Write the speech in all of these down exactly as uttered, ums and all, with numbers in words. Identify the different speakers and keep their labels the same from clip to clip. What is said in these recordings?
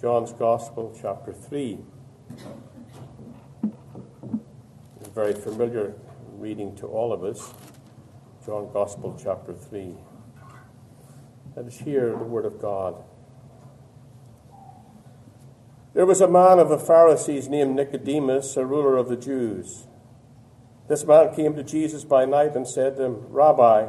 Speaker 1: John's Gospel, chapter three. It's a very familiar reading to all of us. John Gospel, chapter three. Let us hear the word of God. There was a man of the Pharisees named Nicodemus, a ruler of the Jews. This man came to Jesus by night and said to him, Rabbi,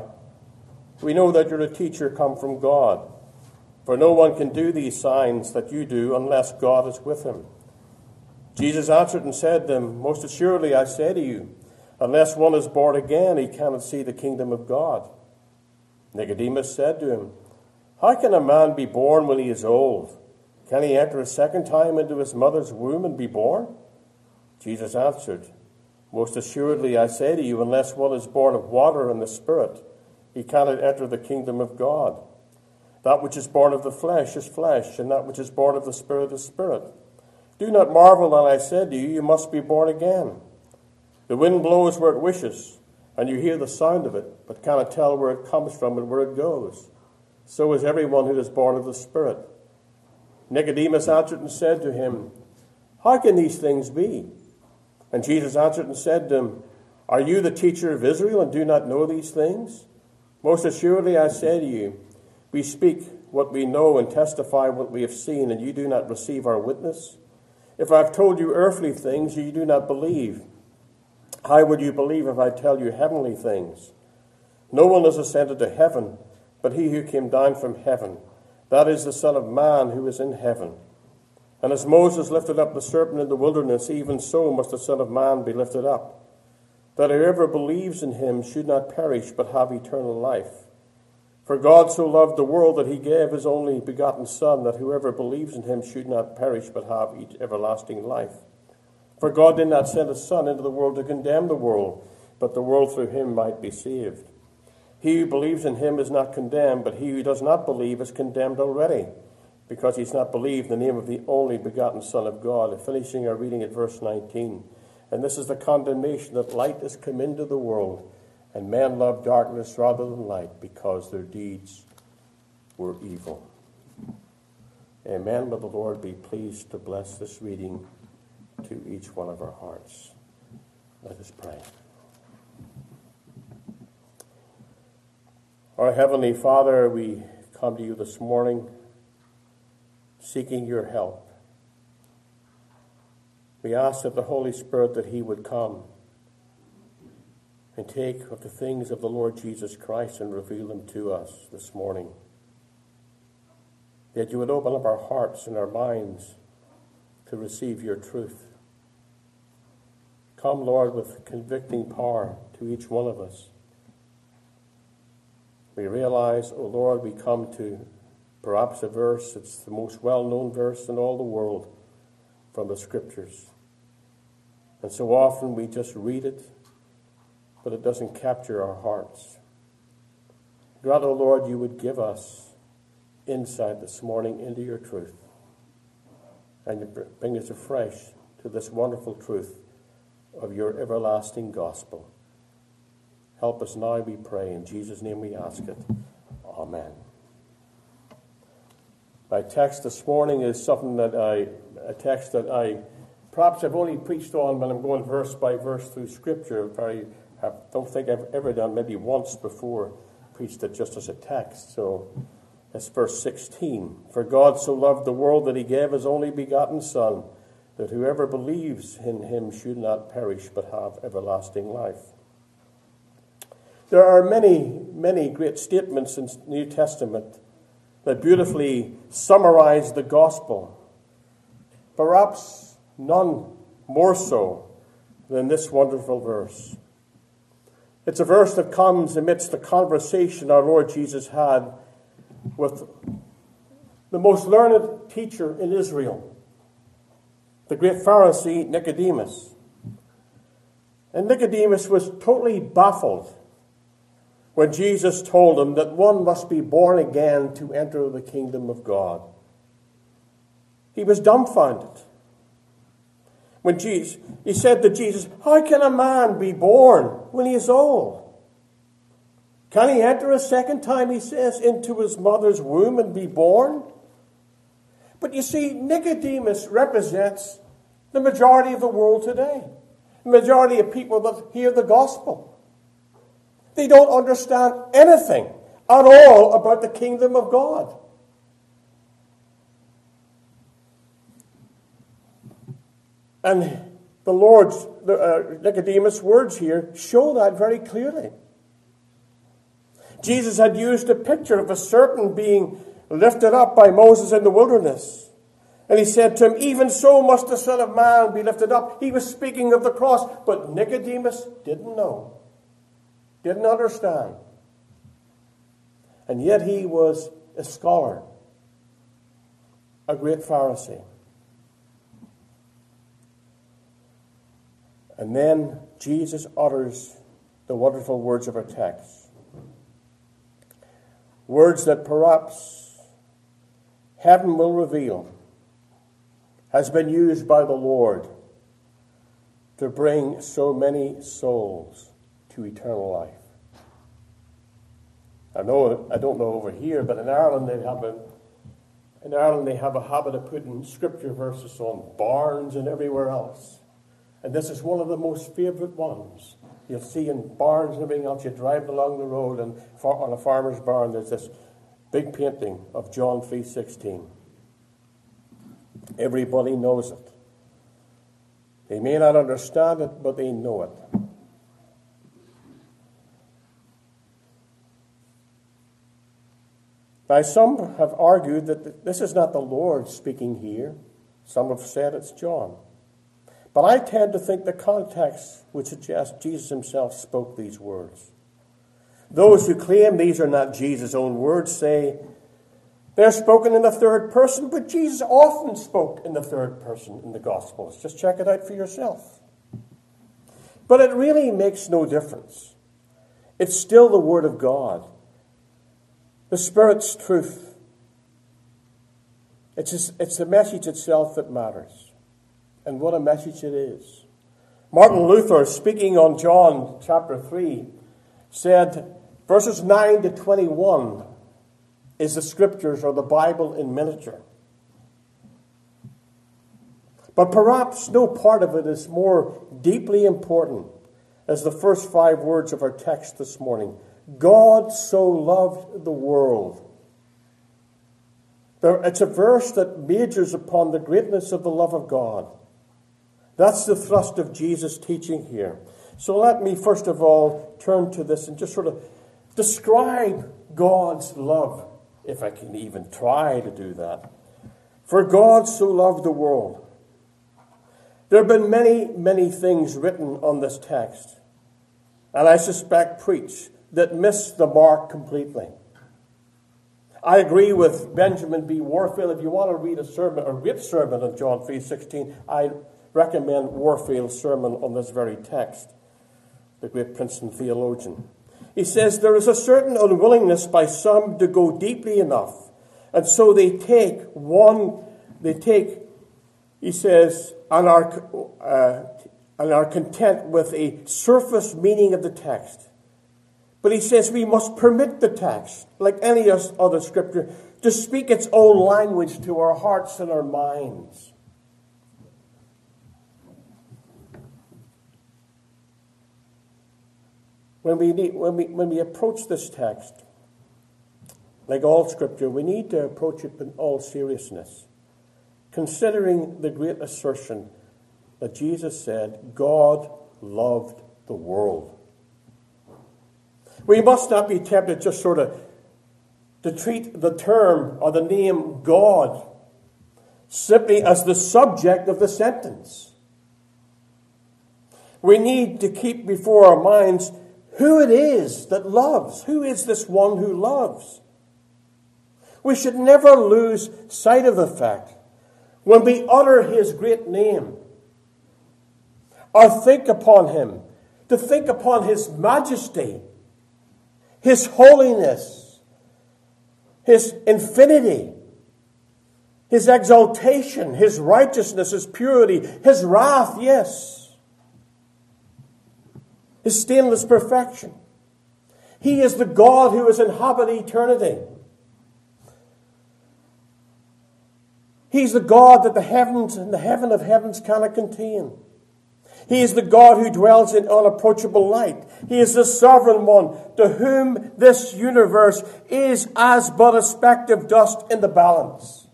Speaker 1: we know that you're a teacher come from God, for no one can do these signs that you do unless God is with him. Jesus answered and said to him, Most assuredly I say to you, unless one is born again, he cannot see the kingdom of God. Nicodemus said to him, How can a man be born when he is old? Can he enter a second time into his mother's womb and be born? Jesus answered, Most assuredly I say to you, unless one is born of water and the Spirit, he cannot enter the kingdom of God. That which is born of the flesh is flesh, and that which is born of the Spirit is spirit. Do not marvel that I said to you, you must be born again. The wind blows where it wishes, and you hear the sound of it, but cannot tell where it comes from and where it goes. So is everyone who is born of the Spirit. Nicodemus answered and said to him, How can these things be? And Jesus answered and said to him, Are you the teacher of Israel and do not know these things? Most assuredly I say to you, we speak what we know and testify what we have seen, and you do not receive our witness. If I have told you earthly things, you do not believe. How would you believe if I tell you heavenly things? No one has ascended to heaven, but he who came down from heaven, that is the Son of Man who is in heaven. And as Moses lifted up the serpent in the wilderness, even so must the Son of Man be lifted up, that whoever believes in him should not perish but have eternal life. For God so loved the world that he gave his only begotten Son, that whoever believes in him should not perish but have everlasting life. For God did not send his Son into the world to condemn the world, but the world through him might be saved. He who believes in him is not condemned, but he who does not believe is condemned already, because he has not believed in the name of the only begotten Son of God. And finishing our reading at verse nineteen. And this is the condemnation, that light has come into the world, and men love darkness rather than light, because their deeds were evil. Amen. May the Lord be pleased to bless this reading to each one of our hearts. Let us pray. Our Heavenly Father, we come to you this morning seeking your help. We ask that the Holy Spirit, that he would come and take of the things of the Lord Jesus Christ and reveal them to us this morning. That you would open up our hearts and our minds to receive your truth. Come, Lord, with convicting power to each one of us. We realize, O Lord, we come to perhaps a verse, it's the most well-known verse in all the world from the Scriptures. And so often we just read it, but it doesn't capture our hearts. Grant, O Lord, you would give us insight this morning into your truth, and you bring us afresh to this wonderful truth of your everlasting gospel. Help us now, we pray. In Jesus' name we ask it. Amen. My text this morning is something that I, a text that I perhaps I've only preached on when I'm going verse by verse through Scripture. I don't think I've ever done, maybe once before, preached it just as a text. So that's verse sixteen. For God so loved the world that he gave his only begotten Son, that whoever believes in him should not perish but have everlasting life. There are many, many great statements in the New Testament that beautifully summarize the gospel. Perhaps none more so than this wonderful verse. It's a verse that comes amidst the conversation our Lord Jesus had with the most learned teacher in Israel, the great Pharisee Nicodemus. And Nicodemus was totally baffled when Jesus told him that one must be born again to enter the kingdom of God. He was dumbfounded. When Jesus, he said to Jesus, How can a man be born when he is old? Can he enter a second time, he says, into his mother's womb and be born? But you see, Nicodemus represents the majority of the world today. The majority of people that hear the gospel. They don't understand anything at all about the kingdom of God. And the Lord's, uh, Nicodemus' words here show that very clearly. Jesus had used a picture of a serpent being lifted up by Moses in the wilderness. And he said to him, even so must the Son of Man be lifted up. He was speaking of the cross, but Nicodemus didn't know, didn't understand. And yet he was a scholar, a great Pharisee. And then Jesus utters the wonderful words of our text. Words that perhaps heaven will reveal has been used by the Lord to bring so many souls to eternal life. I know, I don't know over here, but in Ireland they have a in Ireland they have a habit of putting scripture verses on barns and everywhere else. And this is one of the most favourite ones. You'll see in barns and everything else. You drive along the road, and on a farmer's barn, there's this big painting of John three sixteen. Everybody knows it. They may not understand it, but they know it. Now, some have argued that this is not the Lord speaking here. Some have said it's John. But I tend to think the context would suggest Jesus himself spoke these words. Those who claim these are not Jesus' own words say they're spoken in the third person, but Jesus often spoke in the third person in the Gospels. Just check it out for yourself. But it really makes no difference. It's still the Word of God, the Spirit's truth. It's, just, it's the message itself that matters. And what a message it is. Martin Luther, speaking on John chapter three, said, verses nine to twenty-one is the scriptures or the Bible in miniature. But perhaps no part of it is more deeply important as the first five words of our text this morning. God so loved the world. It's a verse that majors upon the greatness of the love of God. That's the thrust of Jesus' teaching here. So let me first of all turn to this and just sort of describe God's love, if I can even try to do that. For God so loved the world. There have been many, many things written on this text, and I suspect preached, that miss the mark completely. I agree with Benjamin B. Warfield. If you want to read a sermon, a great sermon on John three sixteen, I recommend Warfield's sermon on this very text, the great Princeton theologian. He says, there is a certain unwillingness by some to go deeply enough, and so they take one, they take, he says, and are, uh, and are content with a surface meaning of the text. But he says we must permit the text, like any other scripture, to speak its own language to our hearts and our minds. When we, need, when, we, when we approach this text, like all Scripture, we need to approach it in all seriousness, considering the great assertion that Jesus said, God loved the world. We must not be tempted just sort of to treat the term or the name God simply as the subject of the sentence. We need to keep before our minds who it is that loves. Who is this one who loves? We should never lose sight of the fact when we utter his great name or think upon him, to think upon his majesty, his holiness, his infinity, his exaltation, his righteousness, his purity, his wrath, yes, his stainless perfection. He is the God who has inhabited eternity. He's the God that the heavens and the heaven of heavens cannot contain. He is the God who dwells in unapproachable light. He is the sovereign one to whom this universe is as but a speck of dust in the balance.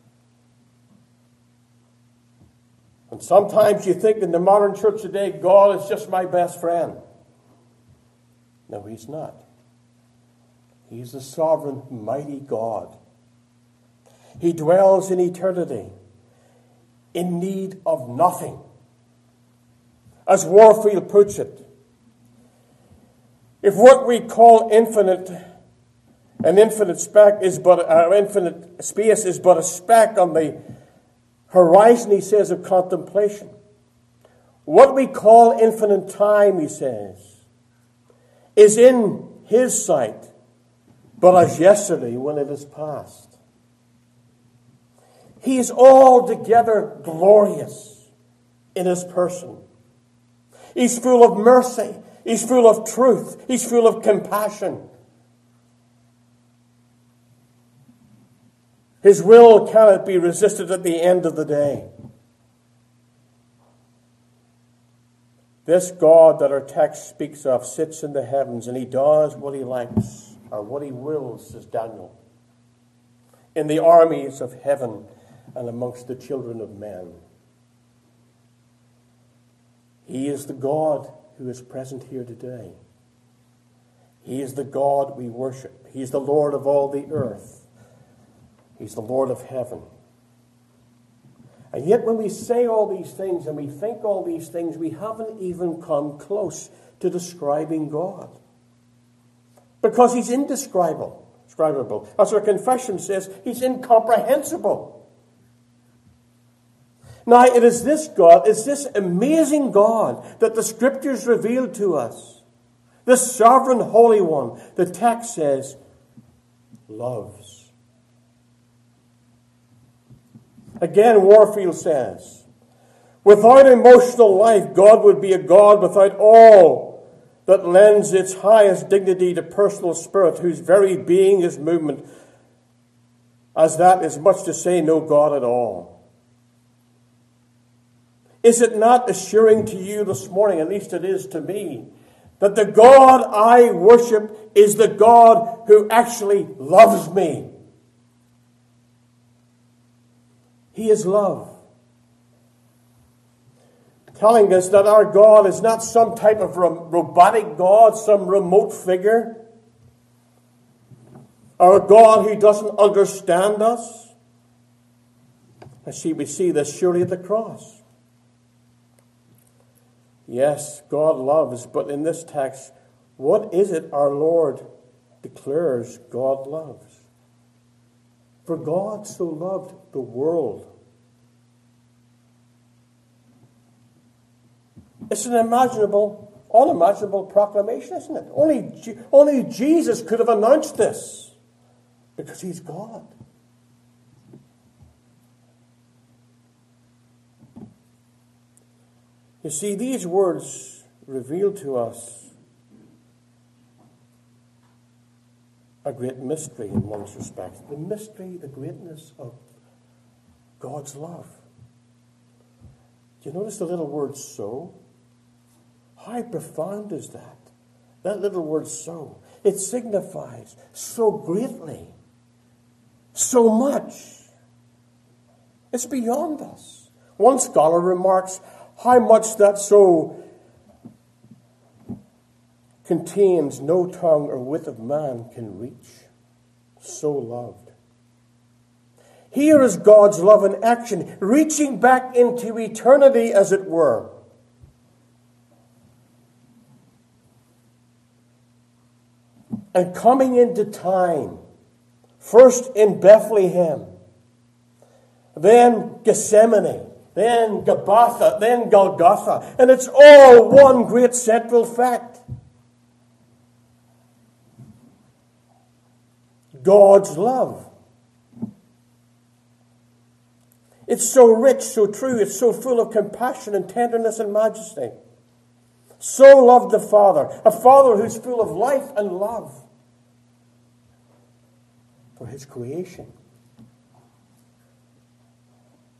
Speaker 1: And sometimes you think in the modern church today, God is just my best friend. No, he's not. He's the sovereign, mighty God. He dwells in eternity, in need of nothing. As Warfield puts it, if what we call infinite, an infinite speck is but uh, infinite space is but a speck on the horizon, he says, of contemplation. What we call infinite time, he says, is in his sight, but as yesterday when it is past. He is altogether glorious in his person. He's full of mercy. He's full of truth. He's full of compassion. His will cannot be resisted at the end of the day. This God that our text speaks of sits in the heavens, and he does what he likes, or what he wills, says Daniel, in the armies of heaven and amongst the children of men. He is the God who is present here today. He is the God we worship. He is the Lord of all the earth. He's the Lord of heaven. And yet when we say all these things and we think all these things, we haven't even come close to describing God. Because he's indescribable. Describable. As our confession says, he's incomprehensible. Now, it is this God, it's this amazing God that the Scriptures reveal to us. This sovereign Holy One, the text says, loves. Again, Warfield says, without emotional life, God would be a God without all that lends its highest dignity to personal spirit, whose very being is movement, as that is much to say no God at all. Is it not assuring to you this morning, at least it is to me, that the God I worship is the God who actually loves me? He is love. Telling us that our God is not some type of robotic God, some remote figure, or a God who doesn't understand us. And see, we see this surely at the cross. Yes, God loves, but in this text, what is it our Lord declares God loves? For God so loved the world. It's an imaginable, unimaginable proclamation, isn't it? Only, only Jesus could have announced this, because he's God. You see, these words reveal to us a great mystery in one respect. The mystery, the greatness of God's love. Do you notice the little word so? How profound is that? That little word so. It signifies so greatly, so much. It's beyond us. One scholar remarks how much that so contains no tongue or wit of man can reach. So loved. Here is God's love in action, reaching back into eternity, as it were. And coming into time, first in Bethlehem, then Gethsemane, then Gabbatha, then Golgotha. And it's all one great central fact. God's love. It's so rich, so true, it's so full of compassion and tenderness and majesty. So loved the Father, a Father who's full of life and love for his creation.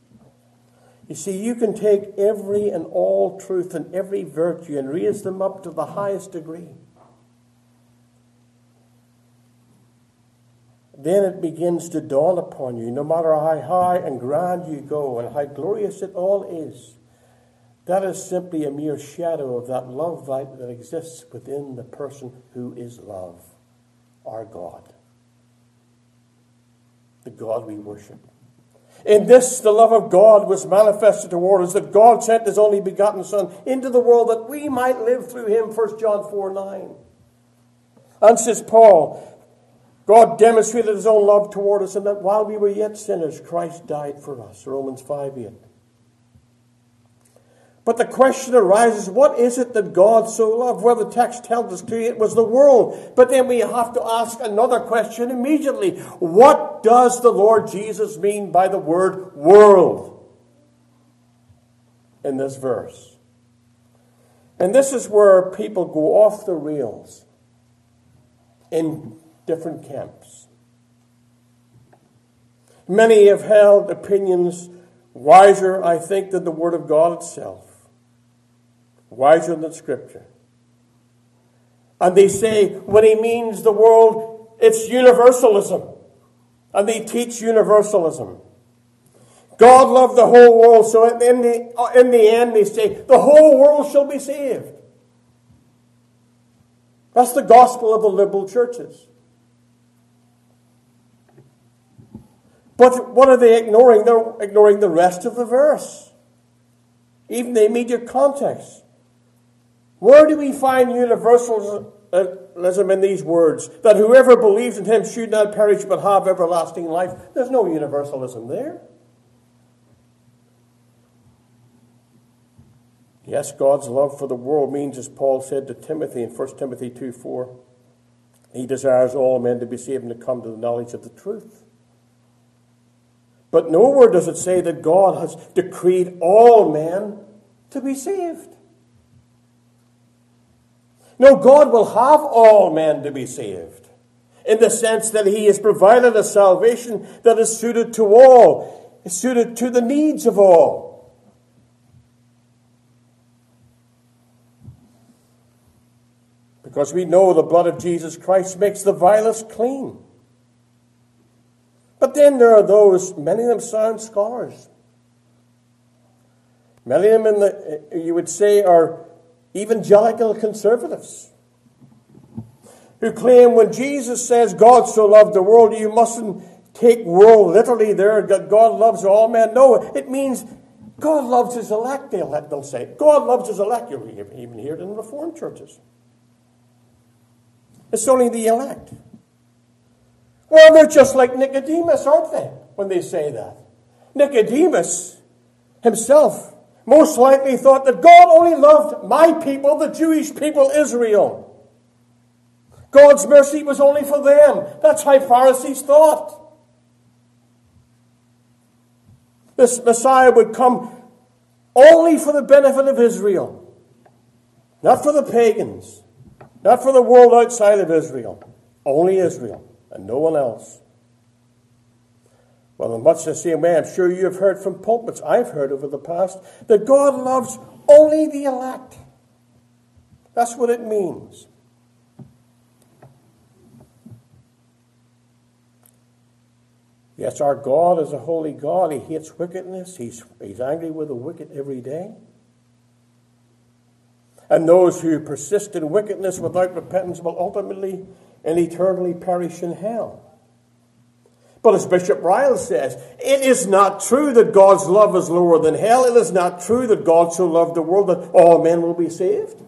Speaker 1: You see, you can take every and all truth and every virtue and raise them up to the highest degree. Then it begins to dawn upon you, no matter how high and grand you go and how glorious it all is, that is simply a mere shadow of that love light that exists within the person who is love, our God, the God we worship. In this, the love of God was manifested toward us, that God sent his only begotten Son into the world that we might live through him, First John four nine. And says Paul, God demonstrated his own love toward us in that while we were yet sinners, Christ died for us, Romans five eight. But the question arises, what is it that God so loved? Well, the text tells us clearly it was the world. But then we have to ask another question immediately. What does the Lord Jesus mean by the word world in this verse? And this is where people go off the rails in different camps. Many have held opinions wiser, I think, than the Word of God itself. Wiser than Scripture. And they say, when he means the world, it's universalism. And they teach universalism. God loved the whole world, so in the, in the end they say, the whole world shall be saved. That's the gospel of the liberal churches. But what are they ignoring? They're ignoring the rest of the verse. Even the immediate context. Where do we find universalism in these words? That whoever believes in him should not perish but have everlasting life. There's no universalism there. Yes, God's love for the world means, as Paul said to Timothy in First Timothy two four, he desires all men to be saved and to come to the knowledge of the truth. But nowhere does it say that God has decreed all men to be saved. No, God will have all men to be saved, in the sense that he has provided a salvation that is suited to all, is suited to the needs of all. Because we know the blood of Jesus Christ makes the vilest clean. But then there are those, many of them sound scholars. Many of them, in the, you would say, are evangelical conservatives who claim when Jesus says God so loved the world, you mustn't take world literally there, that God loves all men. No, it means God loves his elect, they'll, they'll say. God loves his elect. You'll even hear it in Reformed churches. It's only the elect. Well, they're just like Nicodemus, aren't they, when they say that? Nicodemus himself most likely thought that God only loved my people, the Jewish people, Israel. God's mercy was only for them. That's how Pharisees thought. This Messiah would come only for the benefit of Israel. Not for the pagans. Not for the world outside of Israel. Only Israel and no one else. Well, in much the same way, I'm sure you have heard from pulpits, I've heard over the past, that God loves only the elect. That's what it means. Yes, our God is a holy God. He hates wickedness. He's, he's angry with the wicked every day. And those who persist in wickedness without repentance will ultimately and eternally perish in hell. But as Bishop Ryle says, it is not true that God's love is lower than hell. It is not true that God so loved the world that all men will be saved.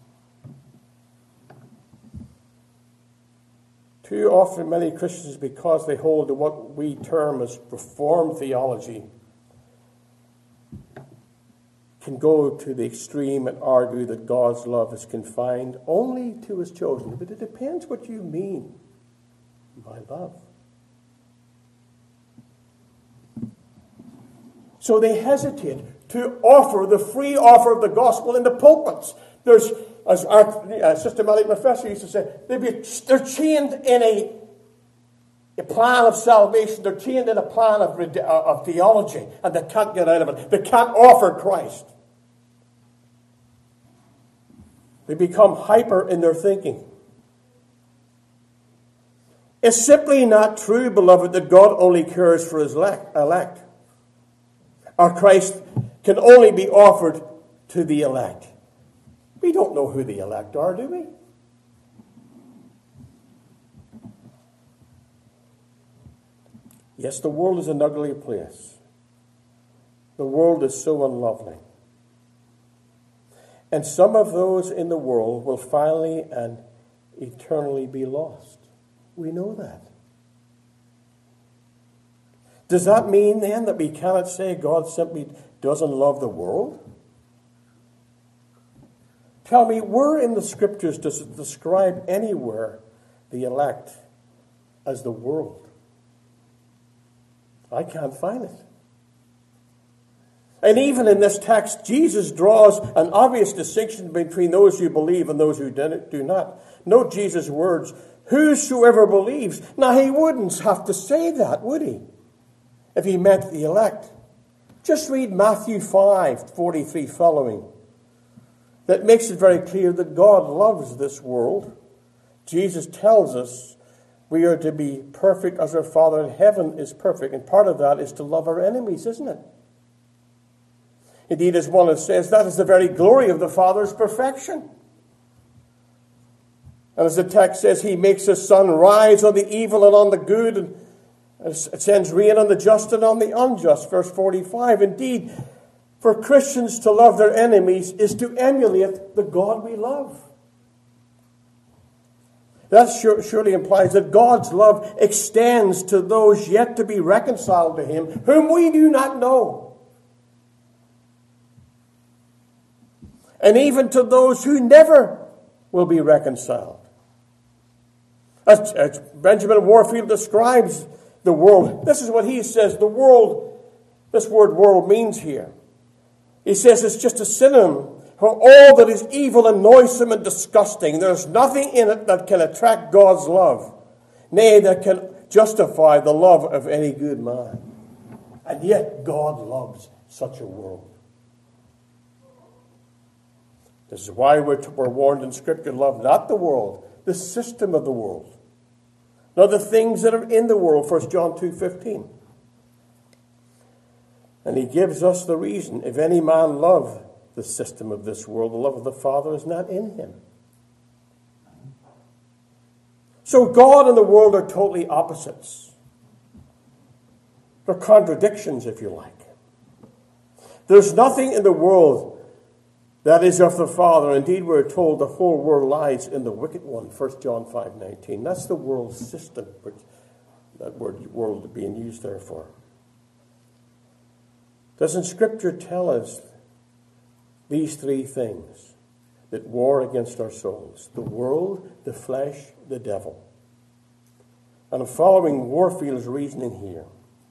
Speaker 1: Too often many Christians, because they hold to what we term as Reformed theology, can go to the extreme and argue that God's love is confined only to his chosen. But it depends what you mean by love. So they hesitate to offer the free offer of the gospel in the pulpits. There's, as our uh, systematic professor used to say, they be, they're chained in a a plan of salvation. They're chained in a plan of, of theology, and they can't get out of it. They can't offer Christ. They become hyper in their thinking. It's simply not true, beloved, that God only cares for his elect. Or Christ can only be offered to the elect. We don't know who the elect are, do we? Yes, the world is an ugly place. The world is so unlovely. And some of those in the world will finally and eternally be lost. We know that. Does that mean then that we cannot say God simply doesn't love the world? Tell me, where in the scriptures does it describe anywhere the elect as the world? I can't find it. And even in this text, Jesus draws an obvious distinction between those who believe and those who do not. Note Jesus' words, whosoever believes. Now, he wouldn't have to say that, would he? If he meant the elect. Just read Matthew five, forty-three following. That makes it very clear that God loves this world. Jesus tells us we are to be perfect as our Father in heaven is perfect. And part of that is to love our enemies, isn't it? Indeed, as one says, that is the very glory of the Father's perfection. And as the text says, he makes his sun rise on the evil and on the good, and it sends rain on the just and on the unjust. Verse forty-five, indeed, for Christians to love their enemies is to emulate the God we love. That sure, surely implies that God's love extends to those yet to be reconciled to him, whom we do not know. And even to those who never will be reconciled. As, as Benjamin Warfield describes the world, this is what he says the world, this word world means here. He says it's just a synonym for all that is evil and noisome and disgusting. There's nothing in it that can attract God's love, nay, that can justify the love of any good man. And yet God loves such a world. This is why we're, we're warned in Scripture, love not the world, the system of the world, not the things that are in the world, First John two fifteen. And he gives us the reason. If any man love the system of this world, the love of the Father is not in him. So God and the world are totally opposites. They're contradictions, if you like. There's nothing in the world that is of the Father. Indeed, we're told the whole world lies in the wicked one. First John five nineteen. That's the world system, which that word world being used there for. Doesn't Scripture tell us these three things that war against our souls? The world, the flesh, the devil. And I'm following Warfield's reasoning here.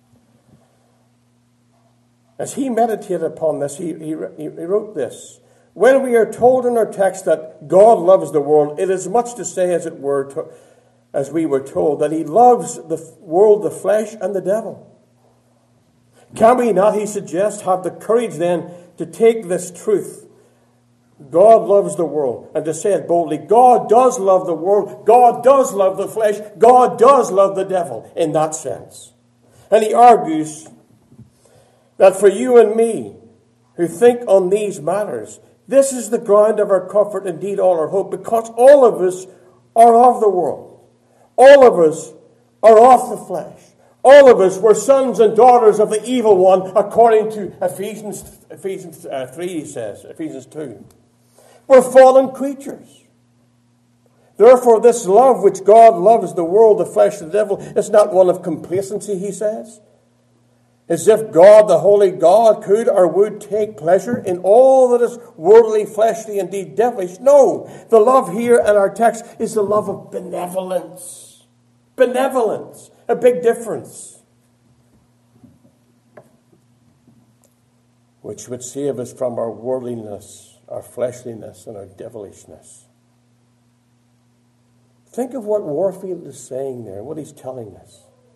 Speaker 1: As he meditated upon this, he, he, he wrote this. When we are told in our text that God loves the world, it is much to say, as it were, to, as we were told, that he loves the world, the flesh, and the devil. Can we not, he suggests, have the courage then to take this truth, God loves the world, and to say it boldly, God does love the world, God does love the flesh, God does love the devil, in that sense. And he argues that for you and me, who think on these matters, this is the ground of our comfort, indeed all our hope, because all of us are of the world. All of us are of the flesh. All of us were sons and daughters of the evil one, according to Ephesians, Ephesians uh, three, he says, Ephesians two. We're fallen creatures. Therefore, this love which God loves the world, the flesh, the devil, is not one of complacency, he says. As if God, the holy God, could or would take pleasure in all that is worldly, fleshly, indeed devilish. No, the love here in our text is the love of benevolence. Benevolence, a big difference. Which would save us from our worldliness, our fleshliness, and our devilishness. Think of what Warfield is saying there, what he's telling us.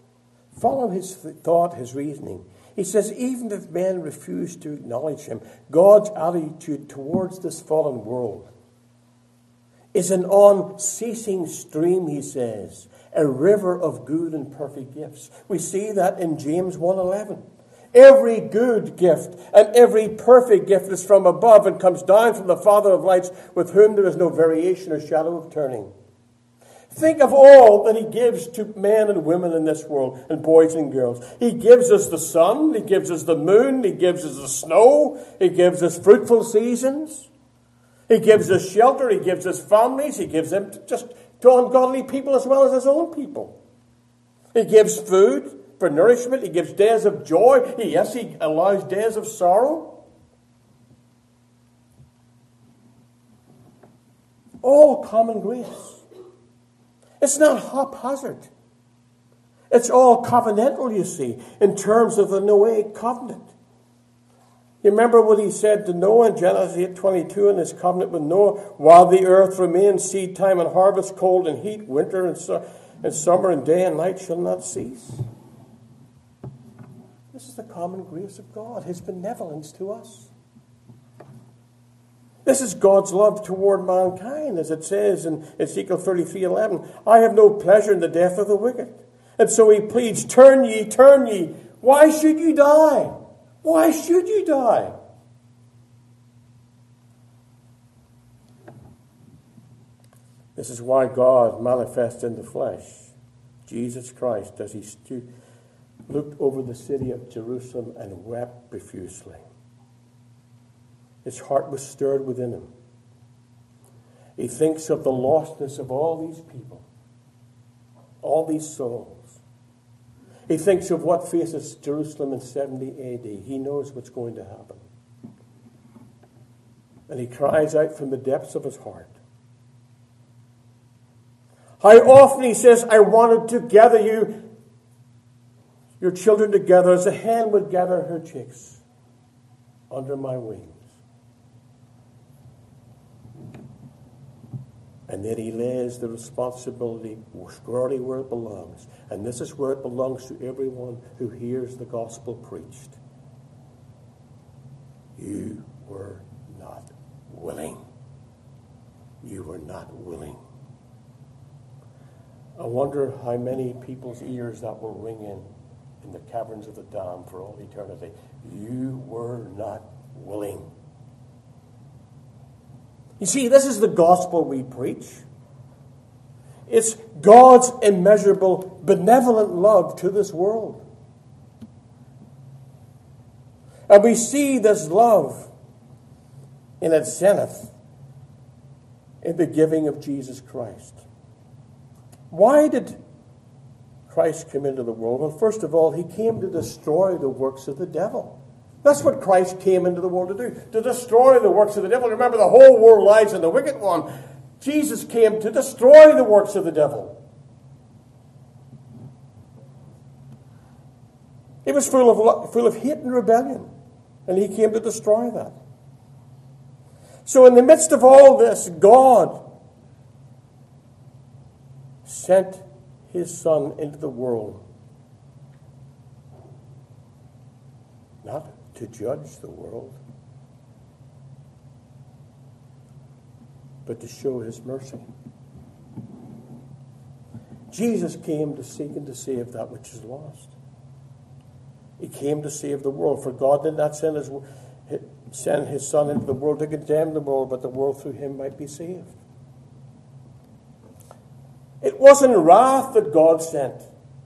Speaker 1: Follow his thought, his reasoning. He says, even if men refuse to acknowledge him, God's attitude towards this fallen world is an unceasing stream, he says, a river of good and perfect gifts. We see that in James one eleven. Every good gift and every perfect gift is from above and comes down from the Father of lights, with whom there is no variation or shadow of turning. Think of all that he gives to men and women in this world, and boys and girls. He gives us the sun, he gives us the moon, he gives us the snow, he gives us fruitful seasons, he gives us shelter, he gives us families, he gives them to just to ungodly people as well as his own people. He gives food for nourishment, he gives days of joy, he, yes, he allows days of sorrow. All common grace. It's not haphazard. It's all covenantal, you see, in terms of the Noahic covenant. You remember what he said to Noah in Genesis eight twenty-two in his covenant with Noah? While the earth remains, seed time and harvest, cold and heat, winter and, su- and summer and day and night shall not cease. This is the common grace of God, his benevolence to us. This is God's love toward mankind, as it says in Ezekiel thirty-three eleven. I have no pleasure in the death of the wicked. And so he pleads, turn ye, turn ye. Why should you die? Why should you die? This is why God manifests in the flesh, Jesus Christ, as he stu- looked over the city of Jerusalem and wept profusely. His heart was stirred within him. He thinks of the lostness of all these people, all these souls. He thinks of what faces Jerusalem in seventy A D. He knows what's going to happen. And he cries out from the depths of his heart. How often, he says, I wanted to gather you, your children together, as a hen would gather her chicks under my wings. And then he lays the responsibility squarely where it belongs. And this is where it belongs to everyone who hears the gospel preached. You were not willing. You were not willing. I wonder how many people's ears that will ring in in the caverns of the damned for all eternity. You were not willing. You see, this is the gospel we preach. It's God's immeasurable, benevolent love to this world. And we see this love in its zenith in the giving of Jesus Christ. Why did Christ come into the world? Well, first of all, he came to destroy the works of the devil. That's what Christ came into the world to do, to destroy the works of the devil. Remember, the whole world lies in the wicked one. Jesus came to destroy the works of the devil. He was full of, full of hate and rebellion, and he came to destroy that. So in the midst of all this, God sent his Son into the world, not to judge the world, but to show his mercy. Jesus came to seek and to save that which is lost. He came to save the world, for God did not send his, send his Son into the world to condemn the world, but the world through him might be saved. It wasn't wrath that God sent,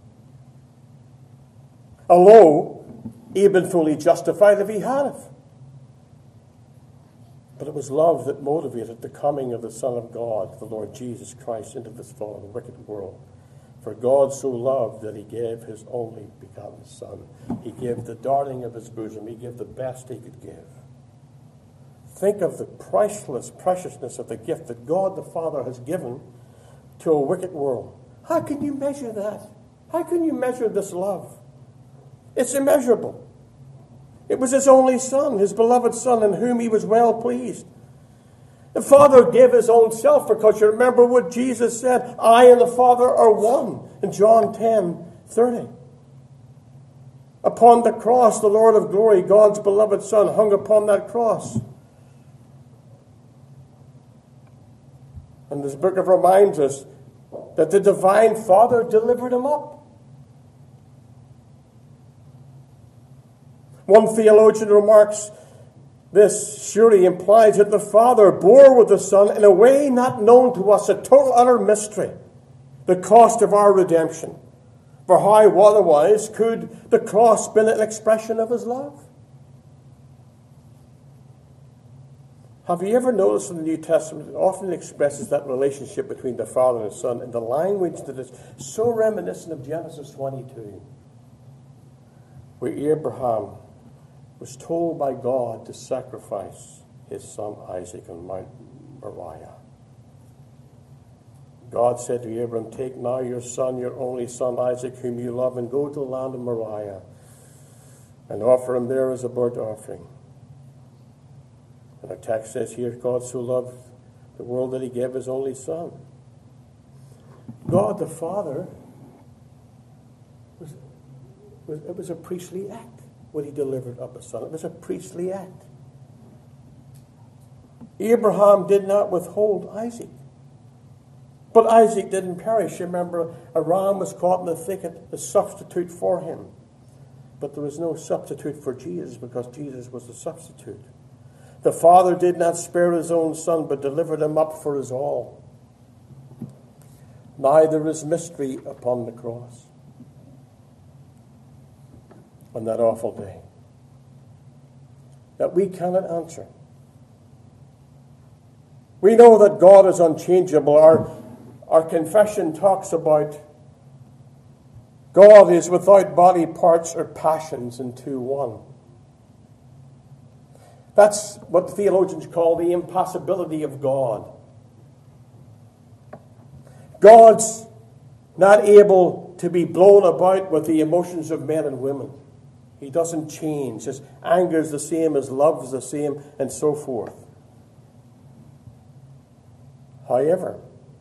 Speaker 1: although he had been fully justified if he had. But it was love that motivated the coming of the Son of God, the Lord Jesus Christ, into this fallen, wicked world. For God so loved that he gave his only begotten Son. He gave the darling of his bosom. He gave the best he could give. Think of the priceless preciousness of the gift that God the Father has given to a wicked world. How can you measure that? How can you measure this love? It's immeasurable. It was his only Son, his beloved Son, in whom he was well pleased. The Father gave his own self, because you remember what Jesus said, I and the Father are one, in John ten thirty. Upon the cross, the Lord of glory, God's beloved Son, hung upon that cross. And this book reminds us that the divine Father delivered him up. One theologian remarks, this surely implies that the Father bore with the Son in a way not known to us, a total utter mystery, the cost of our redemption. For how otherwise could the cross be an expression of his love? Have you ever noticed in the New Testament, it often expresses that relationship between the Father and the Son in the language that is so reminiscent of Genesis twenty-two, where Abraham was told by God to sacrifice his son Isaac on Mount Moriah. God said to Abraham, take now your son, your only son Isaac, whom you love, and go to the land of Moriah and offer him there as a burnt offering. And our text says here, God so loved the world that he gave his only son. God the Father, was, was it was a priestly act when he delivered up his son. It was a priestly act. Abraham did not withhold Isaac. But Isaac didn't perish. Remember, a ram was caught in the thicket, a substitute for him. But there was no substitute for Jesus because Jesus was the substitute. The Father did not spare his own Son, but delivered him up for us all. Now there is mystery upon the cross on that awful day that we cannot answer. We know that God is unchangeable. Our, our confession talks about God is without body parts or passions into one. That's what the theologians call the impassibility of God. God's not able to be blown about with the emotions of men and women. He doesn't change. His anger is the same, his love is the same, and so forth. However,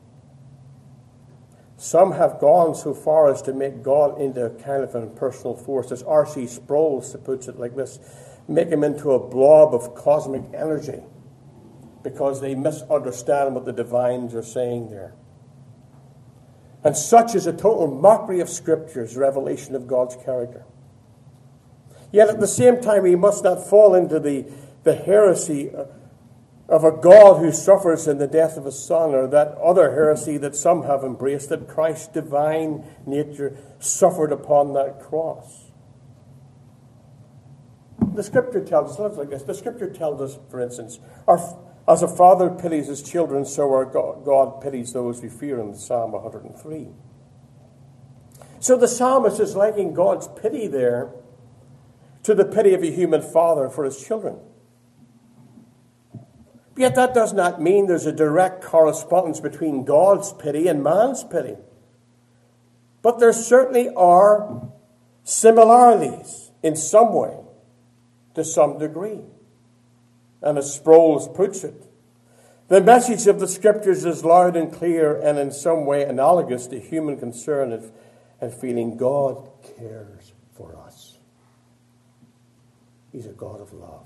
Speaker 1: some have gone so far as to make God into a kind of an impersonal force. As R C Sproul puts it like this, make him into a blob of cosmic energy because they misunderstand what the divines are saying there. And such is a total mockery of Scripture's revelation of God's character. Yet at the same time, we must not fall into the, the heresy of a God who suffers in the death of his Son, or that other heresy that some have embraced, that Christ's divine nature suffered upon that cross. The Scripture tells us, like this, the Scripture tells us, for instance, our, as a father pities his children, so our God, God pities those who fear him, Psalm one hundred three. So the psalmist is liking God's pity there to the pity of a human father for his children. Yet that does not mean there's a direct correspondence between God's pity and man's pity. But there certainly are similarities in some way, to some degree. And as Sproul puts it, the message of the Scriptures is loud and clear and in some way analogous to human concern and, and feeling. God cares for us. He's a God of love.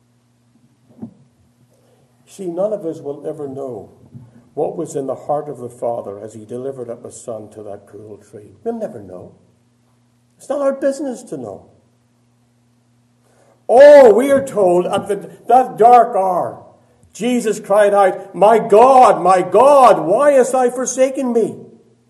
Speaker 1: See, none of us will ever know what was in the heart of the Father as he delivered up his Son to that cruel tree. We'll never know. It's not our business to know. Oh, we are told at the, that dark hour, Jesus cried out, "My God, my God, why hast thou forsaken me?"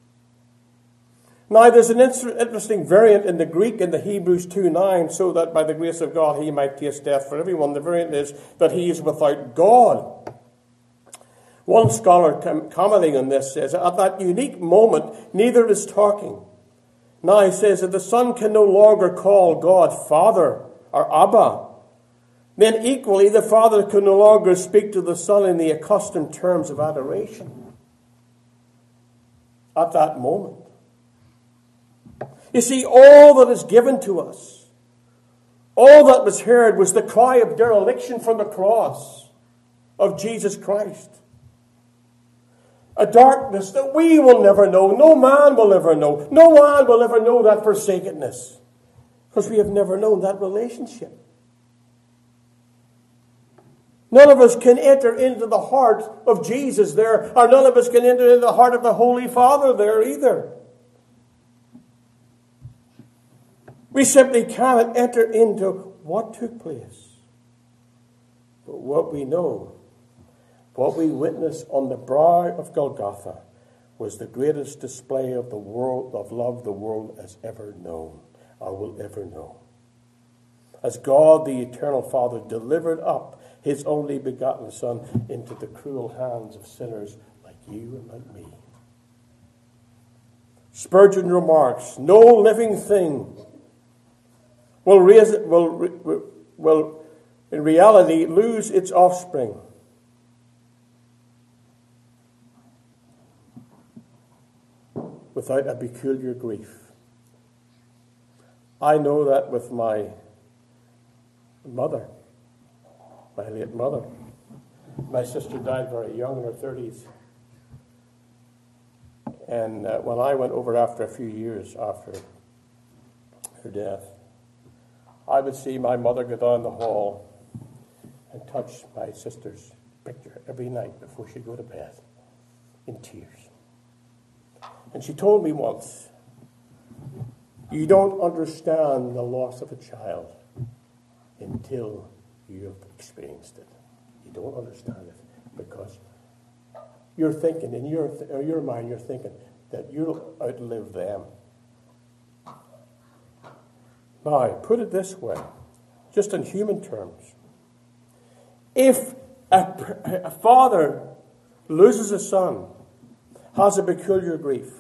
Speaker 1: Now, there's an interesting variant in the Greek in the Hebrews two nine, so that by the grace of God he might taste death for everyone. The variant is that he is without God. One scholar com- commenting on this says, at that unique moment, neither is talking. Now he says that the Son can no longer call God Father or Abba. Then equally, the Father can no longer speak to the Son in the accustomed terms of adoration. At that moment. You see, all that is given to us, all that was heard was the cry of dereliction from the cross of Jesus Christ. A darkness that we will never know, no man will ever know, no man will ever know that forsakenness. Because we have never known that relationship. None of us can enter into the heart of Jesus there, or none of us can enter into the heart of the Holy Father there either. We simply cannot enter into what took place. But what we know, what we witnessed on the brow of Golgotha, was the greatest display of the world of love the world has ever known, or will ever know. As God, the eternal Father, delivered up his only begotten Son into the cruel hands of sinners like you and like me. Spurgeon remarks, no living thing will raise it, will, will in reality lose its offspring. Without a peculiar grief. I know that with my mother, my late mother. My sister died very young, in her thirties. And uh, when I went over after a few years after her death, I would see my mother go down the hall and touch my sister's picture every night before she'd go to bed in tears. And she told me once, you don't understand the loss of a child until you've experienced it. You don't understand it because you're thinking, in your, th- or your mind, you're thinking that you'll outlive them. Now, put it this way, just in human terms. If a, a father loses a son, has a peculiar grief,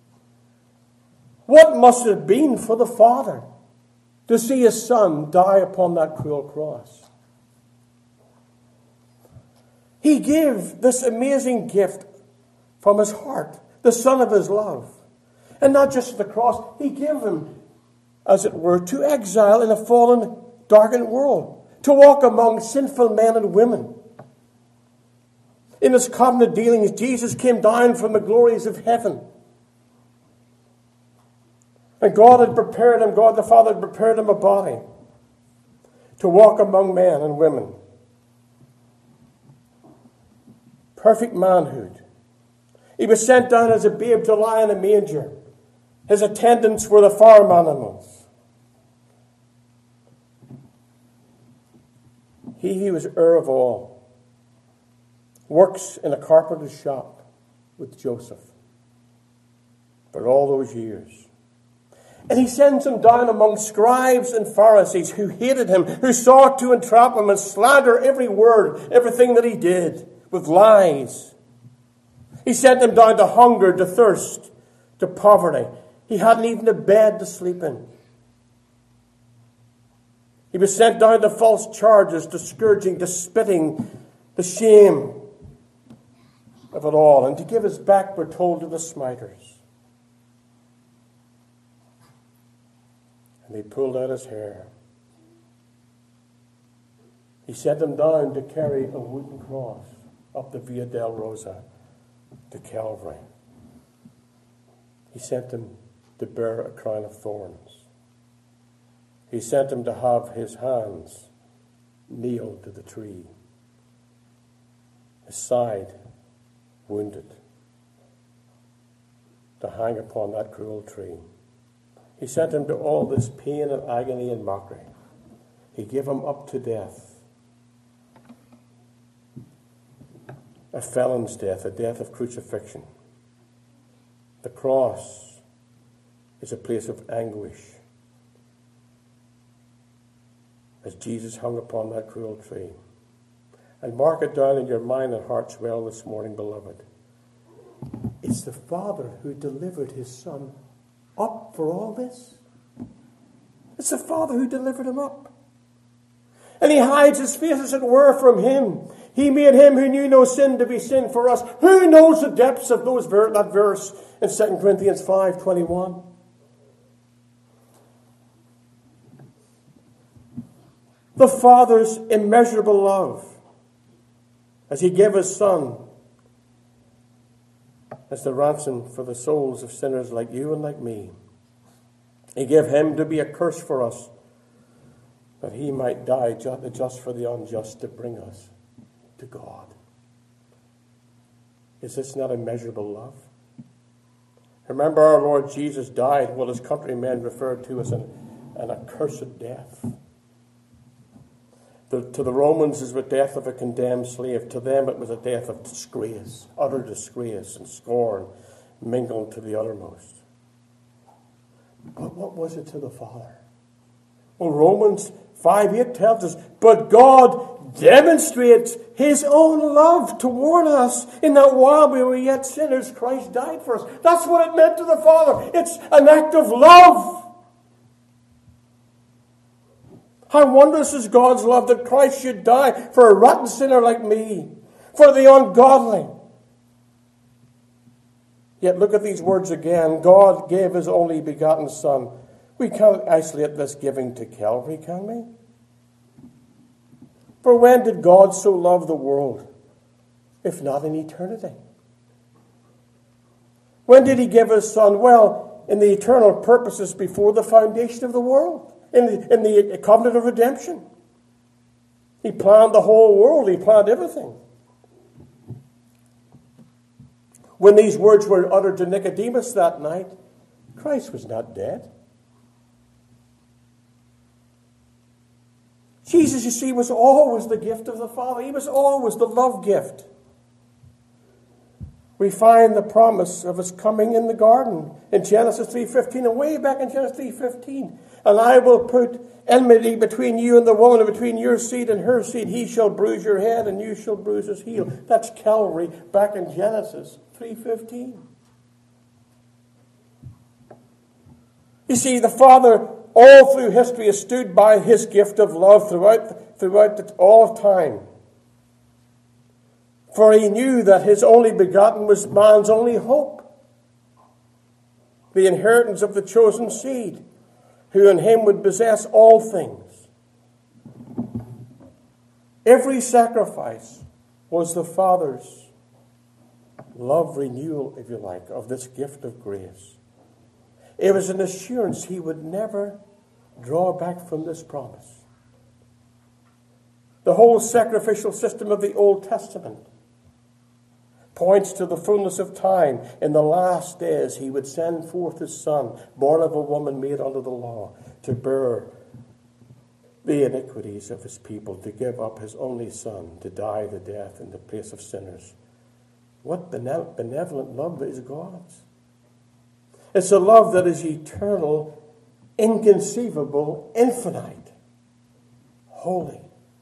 Speaker 1: what must it have been for the father to see his son die upon that cruel cross? He gave this amazing gift from his heart, the son of his love. And not just the cross, he gave him, as it were, to exile in a fallen, darkened world, to walk among sinful men and women. In his covenant dealings, Jesus came down from the glories of heaven. And God had prepared him, God the Father had prepared him a body to walk among men and women. Perfect manhood. He was sent down as a babe to lie in a manger. His attendants were the farm animals. He who was heir of all works in a carpenter's shop with Joseph for all those years. And he sends him down among scribes and Pharisees who hated him, who sought to entrap him and slander every word, everything that he did with lies. He sent him down to hunger, to thirst, to poverty. He hadn't even a bed to sleep in. He was sent down to false charges, to scourging, to spitting, the shame of it all, and to give his back, we're told, to the smiters. And they pulled out his hair. He sent him down to carry a wooden cross up the Via Dolorosa to Calvary. He sent him to bear a crown of thorns. He sent him to have his hands nailed to the tree, his side wounded, to hang upon that cruel tree. He sent him to all this pain and agony and mockery. He gave him up to death. A felon's death, a death of crucifixion. The cross is a place of anguish. As Jesus hung upon that cruel tree. And mark it down in your mind and hearts well this morning, beloved. It's the Father who delivered his Son up for all this. It's the Father who delivered him up. And he hides his face, as it were, from him. He made him who knew no sin to be sin for us. Who knows the depths of those ver- that verse in Second Corinthians five twenty-one? The Father's immeasurable love as he gave his Son as the ransom for the souls of sinners like you and like me. He gave him to be a curse for us, that he might die just for the unjust to bring us to God. Is this not immeasurable love? Remember, our Lord Jesus died what his countrymen referred to as an, an accursed death. The, to the Romans, it was the death of a condemned slave. To them, it was a death of disgrace, utter disgrace and scorn mingled to the uttermost. But what was it to the Father? Well, Romans five eight tells us, but God demonstrates his own love toward us in that while we were yet sinners, Christ died for us. That's what it meant to the Father. It's an act of love. How wondrous is God's love that Christ should die for a rotten sinner like me, for the ungodly. Yet look at these words again. God gave his only begotten Son. We can't isolate this giving to Calvary, can we? For when did God so love the world, if not in eternity? When did he give his Son? Well, in the eternal purposes before the foundation of the world. In the, in the covenant of redemption. He planned the whole world. He planned everything. When these words were uttered to Nicodemus that night, Christ was not dead. Jesus, you see, was always the gift of the Father. He was always the love gift. We find the promise of his coming in the garden in Genesis three fifteen, and way back in Genesis three fifteen. And I will put enmity between you and the woman, and between your seed and her seed. He shall bruise your head, and you shall bruise his heel. That's Calvary back in Genesis three fifteen. You see, the Father, all through history, has stood by his gift of love throughout, throughout all of time. For he knew that his only begotten was man's only hope, the inheritance of the chosen seed, who in him would possess all things. Every sacrifice was the Father's love renewal, if you like, of this gift of grace. It was an assurance he would never draw back from this promise. The whole sacrificial system of the Old Testament points to the fullness of time. In the last days, he would send forth his Son, born of a woman made under the law, to bear the iniquities of his people, to give up his only Son, to die the death in the place of sinners. What benevolent love is God's. It's a love that is eternal, inconceivable, infinite, holy.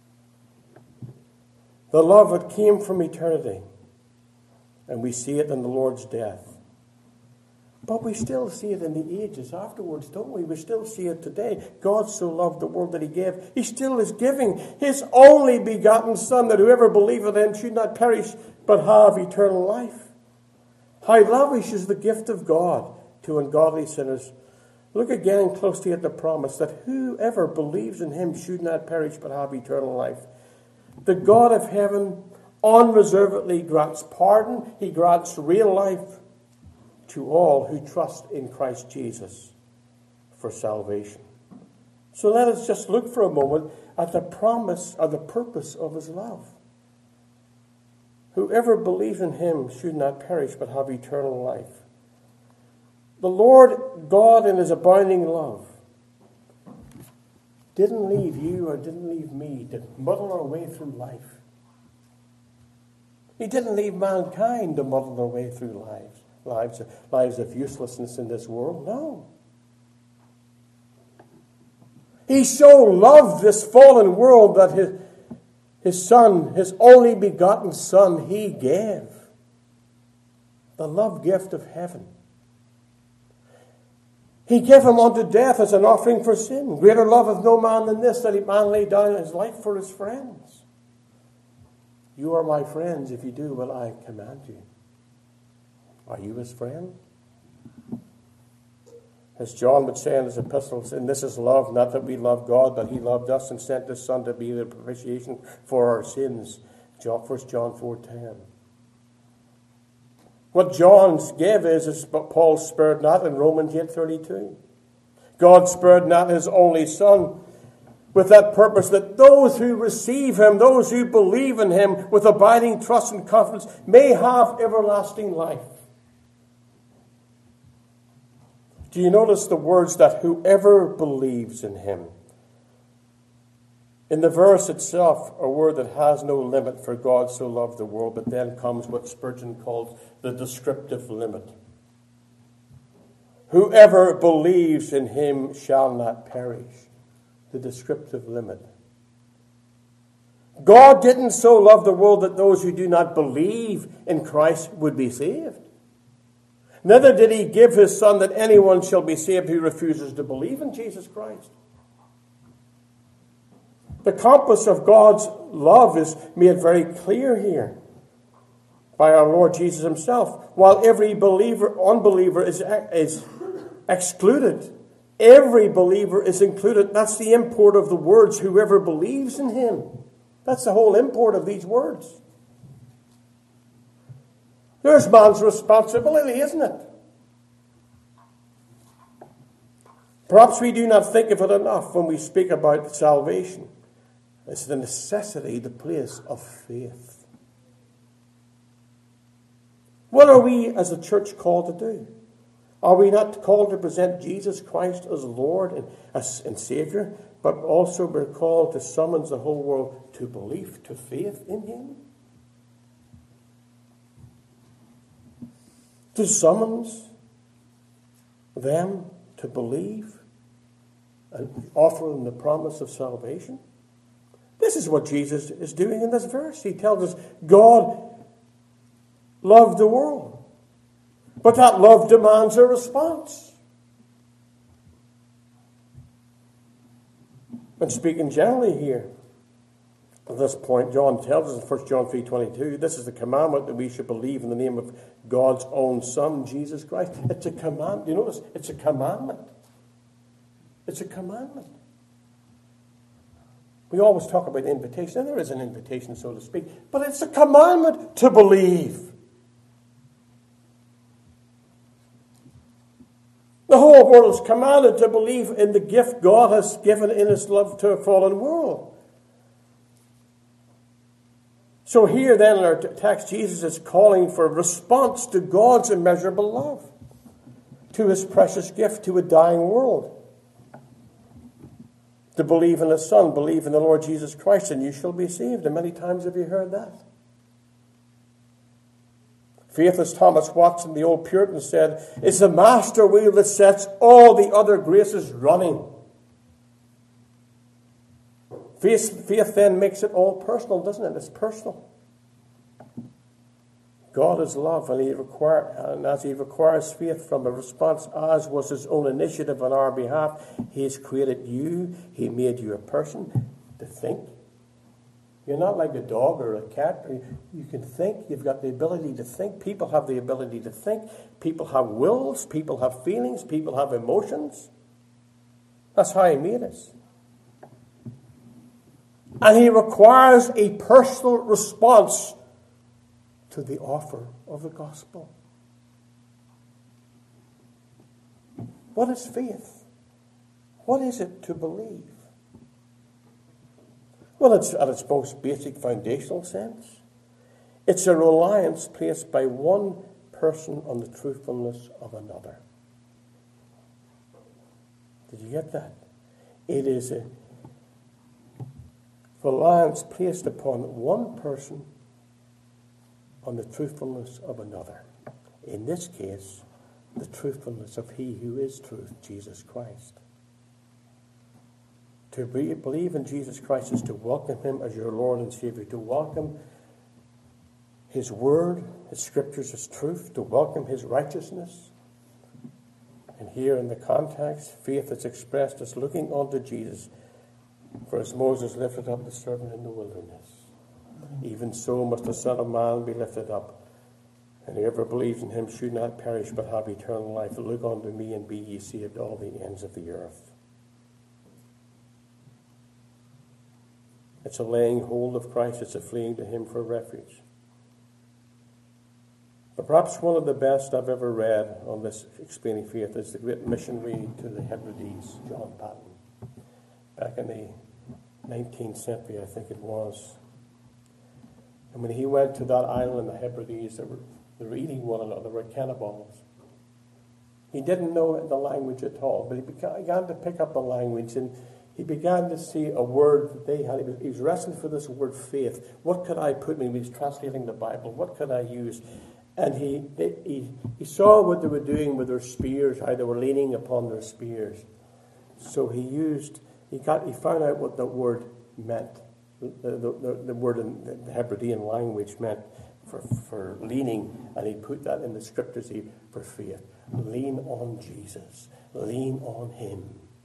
Speaker 1: The love that came from eternity. And we see it in the Lord's death. But we still see it in the ages afterwards, don't we? We still see it today. God so loved the world that he gave. He still is giving his only begotten Son, that whoever believeth in him should not perish, but have eternal life. How lavish is the gift of God to ungodly sinners. Look again closely at the promise that whoever believes in him should not perish, but have eternal life. The God of heaven unreservedly grants pardon. He grants real life to all who trust in Christ Jesus for salvation. So let us just look for a moment at the promise or the purpose of his love. Whoever believes in him should not perish but have eternal life. The Lord God in his abounding love didn't leave you or didn't leave me to muddle our way through life. He didn't leave mankind to muddle their way through lives, lives, lives of uselessness in this world. No. He so loved this fallen world that his, his Son, his only begotten Son, he gave. The love gift of heaven. He gave him unto death as an offering for sin. Greater love hath no man than this, that a man lay down his life for his friends. You are my friends if you do what I command you. Are you his friend? As John would say in his epistles, and this is love, not that we love God, but he loved us and sent his Son to be the propitiation for our sins. First John four ten. What John gave is, is what Paul spared not in Romans eight thirty-two. God spared not his only Son, with that purpose that those who receive him, those who believe in him with abiding trust and confidence, may have everlasting life. Do you notice the words that whoever believes in him? In the verse itself, a word that has no limit, for God so loved the world, but then comes what Spurgeon calls the descriptive limit. Whoever believes in him shall not perish. The descriptive limit. God didn't so love the world that those who do not believe in Christ would be saved. Neither did he give his Son that anyone shall be saved who refuses to believe in Jesus Christ. The compass of God's love is made very clear here by our Lord Jesus himself. While every believer, unbeliever is, is excluded, every believer is included. That's the import of the words, whoever believes in him. That's the whole import of these words. There's man's responsibility, isn't it? Perhaps we do not think of it enough when we speak about salvation. It's the necessity, the place of faith. What are we as a church called to do? Are we not called to present Jesus Christ as Lord and, as, and Savior, but also we're called to summons the whole world to belief, to faith in him? To summons them to believe and offer them the promise of salvation? This is what Jesus is doing in this verse. He tells us God loved the world, but that love demands a response. And speaking generally here, at this point, John tells us in First John three twenty-two, this is the commandment that we should believe in the name of God's own Son, Jesus Christ. It's a command. You notice? It's a commandment. It's a commandment. We always talk about invitation, and there is an invitation, so to speak, but it's a commandment to believe. The whole world is commanded to believe in the gift God has given in his love to a fallen world. So here then in our text, Jesus is calling for a response to God's immeasurable love, to his precious gift to a dying world. To believe in his Son, believe in the Lord Jesus Christ, and you shall be saved. And many times have you heard that? Faith, as Thomas Watson, the old Puritan, said, is the master wheel that sets all the other graces running. Faith, faith then makes it all personal, doesn't it? It's personal. God is love, and, he require, and as he requires faith from a response, as was his own initiative on our behalf, he has created you, he made you a person to think. You're not like a dog or a cat. You can think. You've got the ability to think. People have the ability to think. People have wills. People have feelings. People have emotions. That's how he made us. And he requires a personal response to the offer of the gospel. What is faith? What is it to believe? Well, it's at its most basic foundational sense. It's a reliance placed by one person on the truthfulness of another. Did you get that? It is a reliance placed upon one person on the truthfulness of another. In this case, the truthfulness of he who is truth, Jesus Christ. To be, believe in Jesus Christ is to welcome him as your Lord and Savior, to welcome his word, his scriptures as truth, to welcome his righteousness. And here in the context, faith is expressed as looking unto Jesus, for as Moses lifted up the servant in the wilderness, even so must the Son of Man be lifted up, and whoever believes in him should not perish but have eternal life. Look unto me and be ye saved, all the ends of the earth. It's a laying hold of Christ. It's a fleeing to him for refuge. But perhaps one of the best I've ever read on this explaining faith is the great missionary to the Hebrides, John Paton, back in the nineteenth century, I think it was. And when he went to that island in the Hebrides, they were, they were eating one another, they were cannibals. He didn't know the language at all, but he began to pick up the language, and he began to see a word that they had. He was, he was wrestling for this word faith. What could I put in? He was translating the Bible. What could I use? And he, they, he he saw what they were doing with their spears, how they were leaning upon their spears. So he used, he got, he found out what that word meant. The, the, the, the word in the Hebridean language meant for, for leaning, and he put that in the scriptures for faith. Lean on Jesus. Lean on him.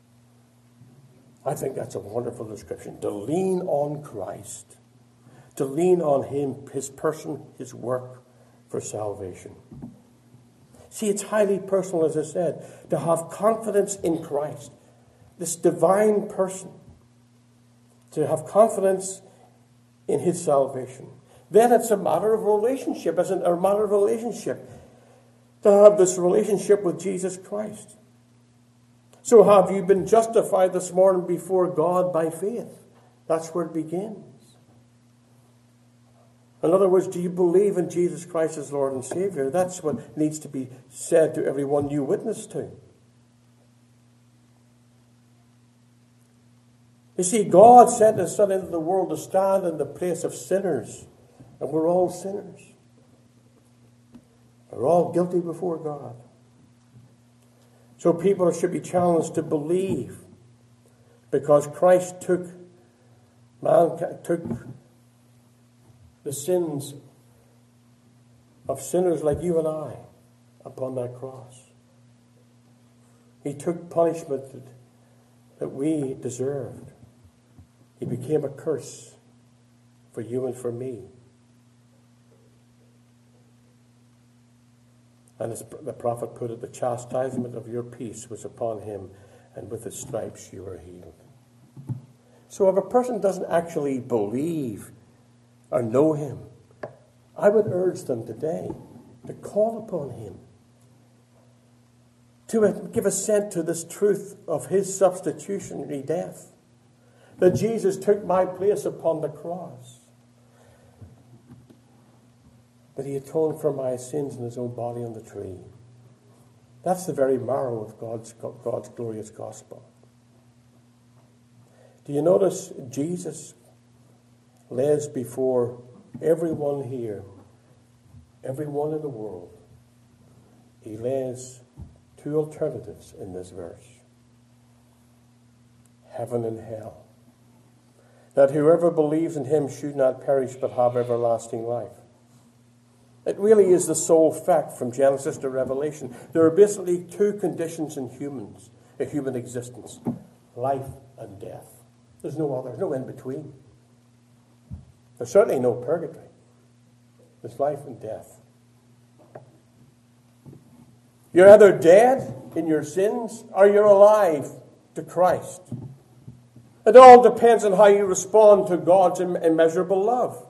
Speaker 1: I think that's a wonderful description. To lean on Christ. To lean on him, his person, his work, for salvation. See, it's highly personal, as I said, to have confidence in Christ, this divine person, to have confidence in his salvation. Then it's a matter of relationship, as a matter of relationship, to have this relationship with Jesus Christ. So have you been justified this morning before God by faith? That's where it begins. In other words, do you believe in Jesus Christ as Lord and Savior? That's what needs to be said to everyone you witness to. You see, God sent his Son into the world to stand in the place of sinners. And we're all sinners. We're all guilty before God. So people should be challenged to believe, because Christ took mankind, took the sins of sinners like you and I upon that cross. He took punishment that, that we deserved. He became a curse for you and for me. And as the prophet put it, the chastisement of your peace was upon him, and with his stripes you were healed. So if a person doesn't actually believe or know him, I would urge them today to call upon him, to give assent to this truth of his substitutionary death, that Jesus took my place upon the cross, that he atoned for my sins in his own body on the tree. That's the very marrow of God's, God's glorious gospel. Do you notice Jesus lays before everyone here, everyone in the world, he lays two alternatives in this verse: heaven and hell. That whoever believes in him should not perish but have everlasting life. It really is the sole fact from Genesis to Revelation. There are basically two conditions in humans, a human existence: life and death. There's no other, no in between. There's certainly no purgatory. There's life and death. You're either dead in your sins or you're alive to Christ. It all depends on how you respond to God's immeasurable love.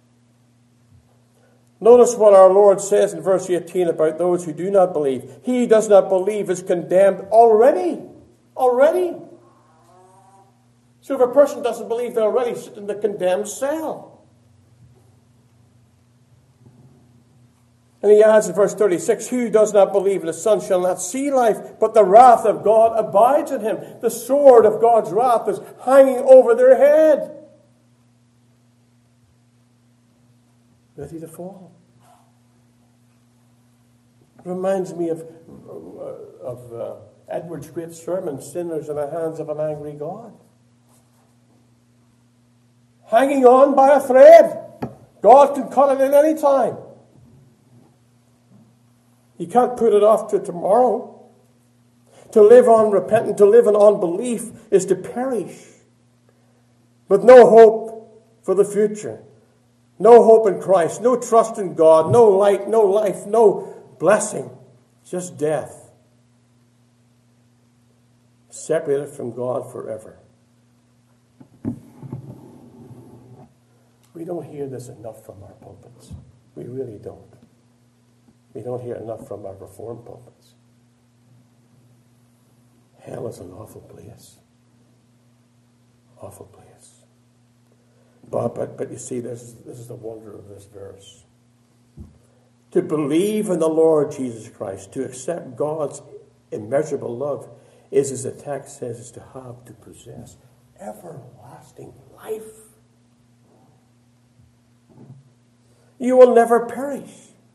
Speaker 1: Notice what our Lord says in verse eighteen about those who do not believe. He who does not believe is condemned already. Already. So if a person doesn't believe, they're already sitting in the condemned cell. And he adds in verse thirty-six, who does not believe in the Son shall not see life, but the wrath of God abides in him. The sword of God's wrath is hanging over their head, ready to fall. It reminds me of, of uh, Edward's great sermon, Sinners in the Hands of an Angry God. Hanging on by a thread. God can cut it at any time. You can't put it off to tomorrow. To live unrepentant, to live in unbelief, is to perish, with no hope for the future. No hope in Christ, no trust in God, no light, no life, no blessing, just death. Separated from God forever. We don't hear this enough from our pulpits. We really don't. We don't hear enough from our Reformed pulpits. Hell is an awful place. Awful place. But, but, but you see, this is, this is the wonder of this verse. To believe in the Lord Jesus Christ, to accept God's immeasurable love, is, as the text says, is to have, to possess everlasting life. You will never perish.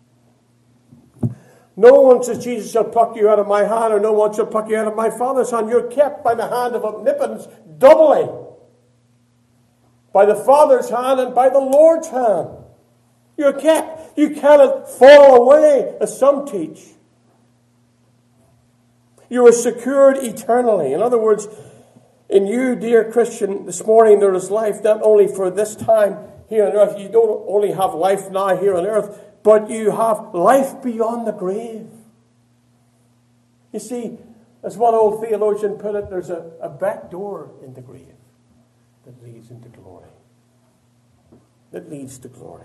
Speaker 1: No one, says Jesus, shall pluck you out of my hand, or no one shall pluck you out of my Father's hand. You're kept by the hand of omnipotence doubly. By the Father's hand and by the Lord's hand. You're kept. You cannot fall away, as some teach. You are secured eternally. In other words, in you, dear Christian, this morning there is life not only for this time here on earth. You don't only have life now here on earth, but you have life beyond the grave. You see, as one old theologian put it, there's a, a back door in the grave that leads into glory. That leads to glory.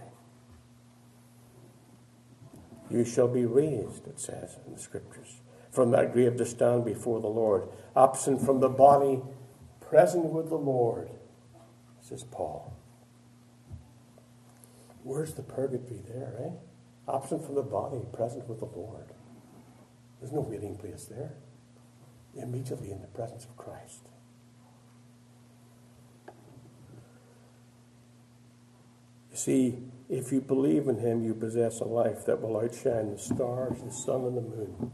Speaker 1: You shall be raised, it says in the Scriptures, from that grave to stand before the Lord. Absent from the body, present with the Lord, says Paul. Where's the purgatory there, eh? Absent from the body, present with the Lord. There's no waiting place there. Immediately in the presence of Christ. You see, if you believe in him, you possess a life that will outshine the stars, the sun, and the moon.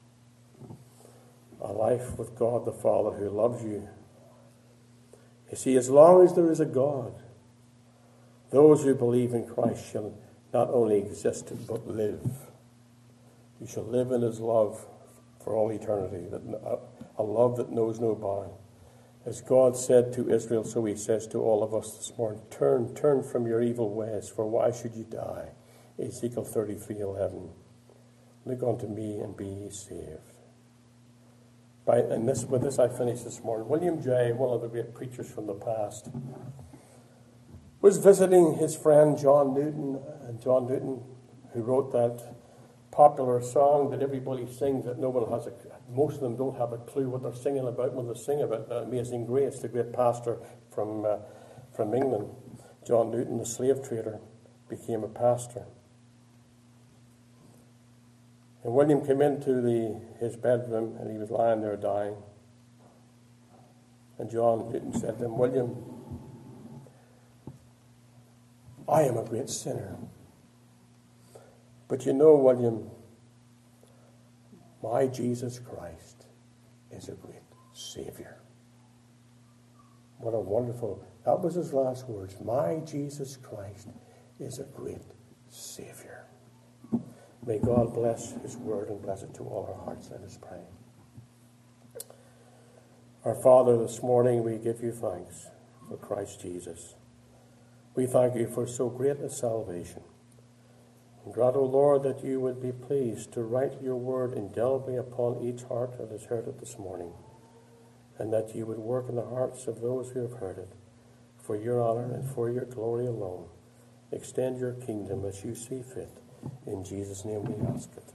Speaker 1: A life with God the Father who loves you. You see, as long as there is a God, those who believe in Christ shall not only exist, but live. You shall live in his love for all eternity, that a love that knows no bound. As God said to Israel, so he says to all of us this morning, turn, turn from your evil ways, for why should you die? Ezekiel thirty-three eleven. Look unto me and be ye saved. By, and this, with this I finish this morning. William Jay, one of the great preachers from the past, was visiting his friend John Newton, and John Newton, who wrote that popular song that everybody sings that no one has a, most of them don't have a clue what they're singing about when they sing about uh, Amazing Grace, the great pastor from uh, from England. John Newton, the slave trader, became a pastor. And William came into the his bedroom and he was lying there dying. And John Newton said to him, William, I am a great sinner. But you know, William, my Jesus Christ is a great Savior. What a wonderful, that was his last words. My Jesus Christ is a great Savior. May God bless his word and bless it to all our hearts. Let us pray. Our Father, this morning we give you thanks for Christ Jesus. We thank you for so great a salvation. And grant, O Lord, that you would be pleased to write your word indelibly upon each heart that has heard it this morning, and that you would work in the hearts of those who have heard it, for your honor and for your glory alone. Extend your kingdom as you see fit. In Jesus' name we ask it.